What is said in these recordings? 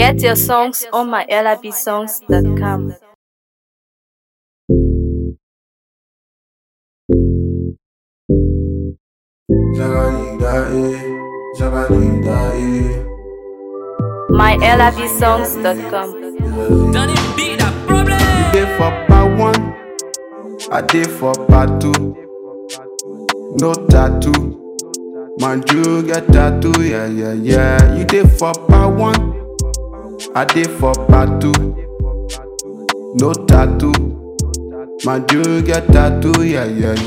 Get your songs on mylabsongs.com. mylabsongs.com. Don't it be that problem? You dey for part one, I dey for part two. No tattoo, man, you get tattoo, yeah. You dey for part one, I dey for part two. No tattoo, man, you get tattoo, yeah.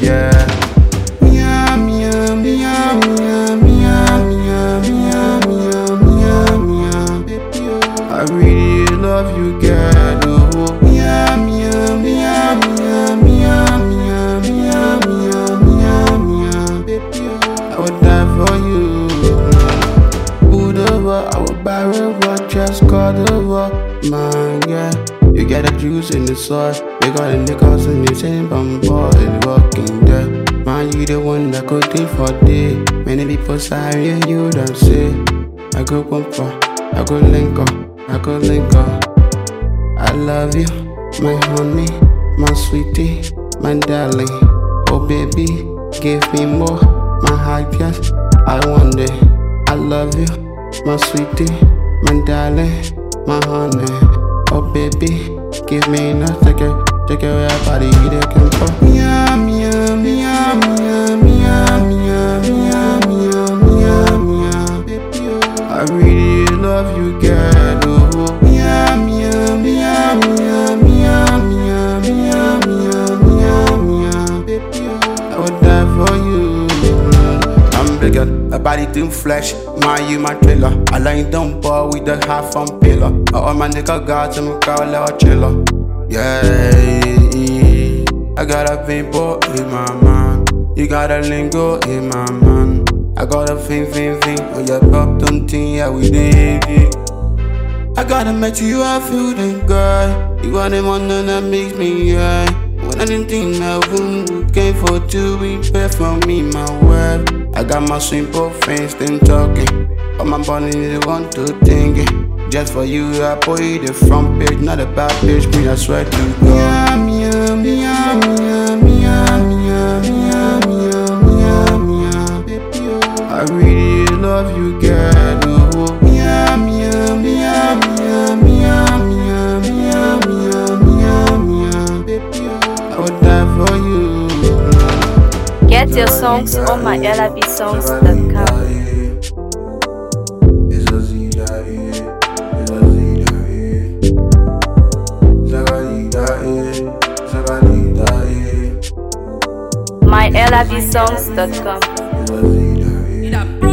Meow, meow, meow, meow, meow, meow, meow, meow, meow, meow. I really love you, girl. Oh, meow, meow, meow, meow, meow, meow, meow, meow, meow, meow. I would die for you. Pulled over, I would buy over, just cut over, man, yeah. You get the juice in the sauce, you got the niggas in the same bumper, it's walking there. Man, you the one that go day for day. Many people sorry, you don't say. I go bumper, I go link up, I go link up. I love you, my honey, my sweetie, my darling. Oh baby, give me more, my heart, yes, I want it. I love you, my sweetie, my darling, my honey. Oh baby, give me enough, take your body, you the can for. Meow, meow, meow, meow, meow, meow, meow, meow, meow, meow. I really love you, girl. Oh, meow, meow, meow, meow, meow, meow, meow, meow, meow. I would die for you. I'm bigger, my body thin flesh. You my trailer. I line down bar with the half on pillar. All my nigga got some call out chiller. Yeah, I got a paintball in my mind. You got a lingo in my mind. I got a thing on your pop thing, yeah, we did it. I gotta make you I feel the girl. You are the one that makes me high. When anything I won't came for to prepare for me, my word. I got my simple friends, them talking. But my body is the one to think it. Just for you, I put you the front page, not a back page, me, I swear to God. Meow, meow, meow, meow, meow, meow, meow, meow, meow. I really love you, girl. Oh, meow, meow, meow, meow, meow, meow, meow, meow, meow. I would die for you. Get your songs on mylabsongs.com. mylabsongs.com.